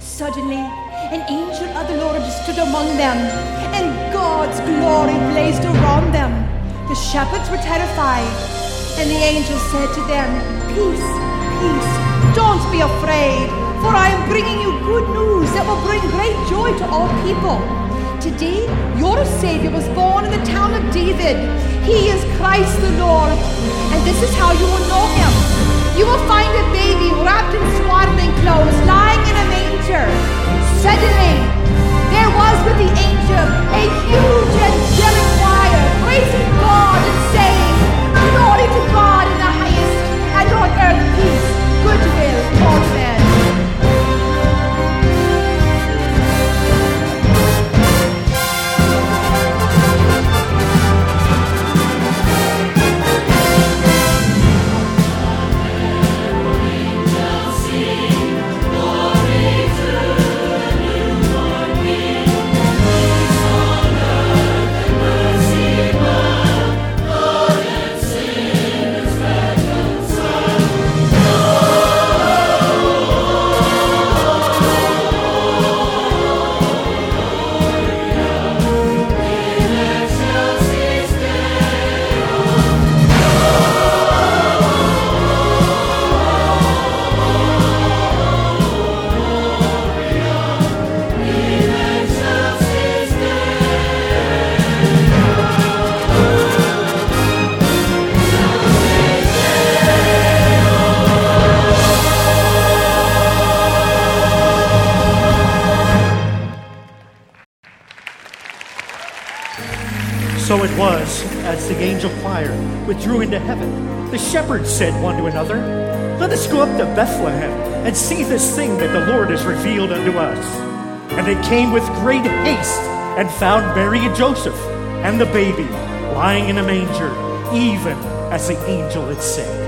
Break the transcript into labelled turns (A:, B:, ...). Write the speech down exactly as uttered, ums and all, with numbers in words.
A: Suddenly, an angel of the Lord stood among them, and God's glory blazed around them. The shepherds were terrified, and the angel said to them, "Peace, peace, don't be afraid, for I am bringing you good news that will bring great joy to all people. Today, your Savior was born in the town of David. He is Christ the Lord, and this is how you will know him. You will find a baby wrapped in swaddling clothes, lying in a manger." Suddenly, there was with the angel a huge angelic choir, praising God and saying, "Glory to God in the highest, and on earth peace, goodwill toward men."
B: So it was, as the angel choir withdrew into heaven, the shepherds said one to another, "Let us go up to Bethlehem and see this thing that the Lord has revealed unto us." And they came with great haste and found Mary and Joseph and the baby lying in a manger, even as the angel had said.